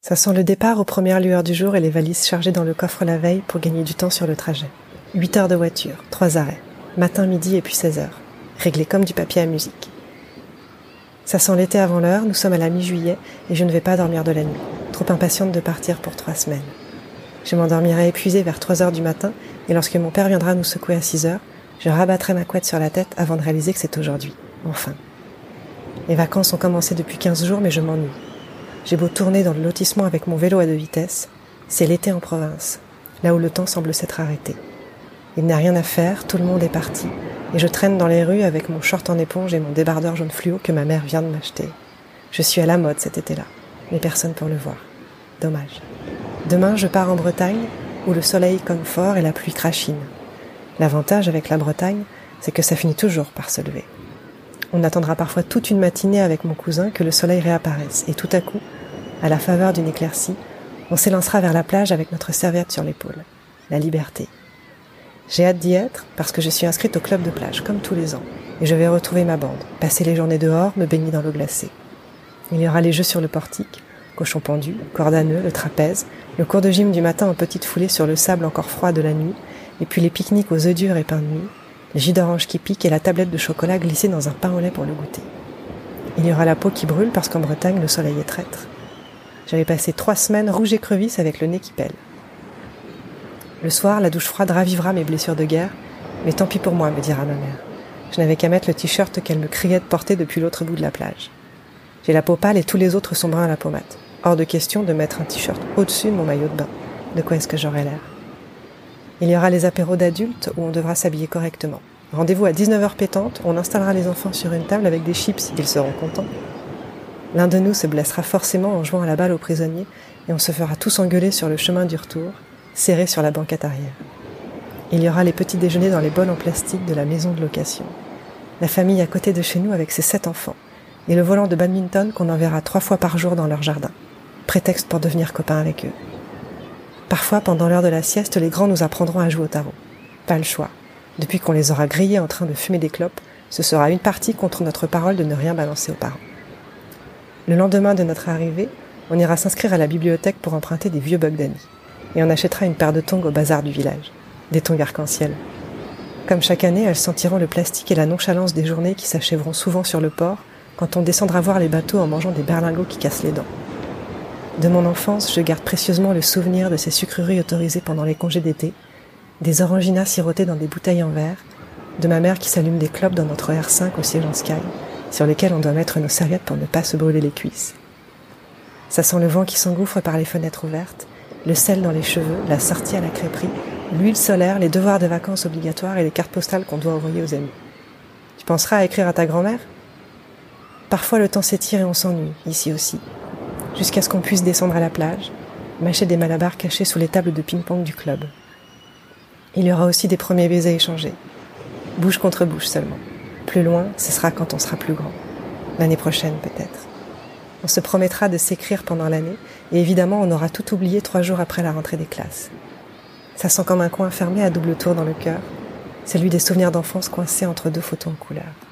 Ça sent le départ aux premières lueurs du jour et les valises chargées dans le coffre la veille pour gagner du temps sur le trajet. 8 heures de voiture, 3 arrêts. Matin, midi et puis 16 heures. Réglé comme du papier à musique. Ça sent l'été avant l'heure, nous sommes à la mi-juillet et je ne vais pas dormir de la nuit. Trop impatiente de partir pour 3 semaines. Je m'endormirai épuisée vers 3 heures du matin et lorsque mon père viendra nous secouer à 6 heures, je rabattrai ma couette sur la tête avant de réaliser que c'est aujourd'hui. Enfin. Les vacances ont commencé depuis 15 jours mais je m'ennuie. J'ai beau tourner dans le lotissement avec mon vélo à 2 vitesses, c'est l'été en province, là où le temps semble s'être arrêté. Il n'y a rien à faire, tout le monde est parti, et je traîne dans les rues avec mon short en éponge et mon débardeur jaune fluo que ma mère vient de m'acheter. Je suis à la mode cet été-là, mais personne pour le voir. Dommage. Demain, je pars en Bretagne, où le soleil cogne fort et la pluie crachine. L'avantage avec la Bretagne, c'est que ça finit toujours par se lever. On attendra parfois toute une matinée avec mon cousin que le soleil réapparaisse, et tout à coup, à la faveur d'une éclaircie, on s'élancera vers la plage avec notre serviette sur l'épaule. La liberté. J'ai hâte d'y être parce que je suis inscrite au club de plage, comme tous les ans, et je vais retrouver ma bande, passer les journées dehors, me baigner dans l'eau glacée. Il y aura les jeux sur le portique, cochon pendu, corde à nœuds, le trapèze, le cours de gym du matin en petite foulée sur le sable encore froid de la nuit, et puis les pique-niques aux œufs durs et pain de mie, les jus d'orange qui piquent et la tablette de chocolat glissée dans un pain au lait pour le goûter. Il y aura la peau qui brûle parce qu'en Bretagne, le soleil est traître. J'avais passé 3 semaines rouge écrevisse avec le nez qui pèle. Le soir, la douche froide ravivera mes blessures de guerre, mais tant pis pour moi, me dira ma mère. Je n'avais qu'à mettre le t-shirt qu'elle me criait de porter depuis l'autre bout de la plage. J'ai la peau pâle et tous les autres sont bruns à la pommade. Hors de question de mettre un t-shirt au-dessus de mon maillot de bain. De quoi est-ce que j'aurais l'air ? Il y aura les apéros d'adultes où on devra s'habiller correctement. Rendez-vous à 19h pétante, on installera les enfants sur une table avec des chips, ils seront contents. L'un de nous se blessera forcément en jouant à la balle aux prisonniers et on se fera tous engueuler sur le chemin du retour, serrés sur la banquette arrière. Il y aura les petits déjeuners dans les bols en plastique de la maison de location. La famille à côté de chez nous avec ses 7 enfants et le volant de badminton qu'on enverra 3 fois par jour dans leur jardin. Prétexte pour devenir copains avec eux. Parfois, pendant l'heure de la sieste, les grands nous apprendront à jouer au tarot. Pas le choix. Depuis qu'on les aura grillés en train de fumer des clopes, ce sera une partie contre notre parole de ne rien balancer aux parents. Le lendemain de notre arrivée, on ira s'inscrire à la bibliothèque pour emprunter des vieux bugs d'Annie. Et on achètera une paire de tongs au bazar du village. Des tongs arc-en-ciel. Comme chaque année, elles sentiront le plastique et la nonchalance des journées qui s'achèveront souvent sur le port quand on descendra voir les bateaux en mangeant des berlingots qui cassent les dents. De mon enfance, je garde précieusement le souvenir de ces sucreries autorisées pendant les congés d'été, des oranginas sirotées dans des bouteilles en verre, de ma mère qui s'allume des clopes dans notre R5 au siège en Sky, sur lesquels on doit mettre nos serviettes pour ne pas se brûler les cuisses. Ça sent le vent qui s'engouffre par les fenêtres ouvertes, le sel dans les cheveux, la sortie à la crêperie, l'huile solaire, les devoirs de vacances obligatoires et les cartes postales qu'on doit envoyer aux amis. Tu penseras à écrire à ta grand-mère ? Parfois le temps s'étire et on s'ennuie, ici aussi. Jusqu'à ce qu'on puisse descendre à la plage, mâcher des malabars cachés sous les tables de ping-pong du club. Il y aura aussi des premiers baisers échangés. Bouche contre bouche seulement. Plus loin, ce sera quand on sera plus grand. L'année prochaine peut-être. On se promettra de s'écrire pendant l'année, et évidemment on aura tout oublié 3 jours après la rentrée des classes. Ça sent comme un coin fermé à double tour dans le cœur, celui des souvenirs d'enfance coincés entre 2 photos en couleur.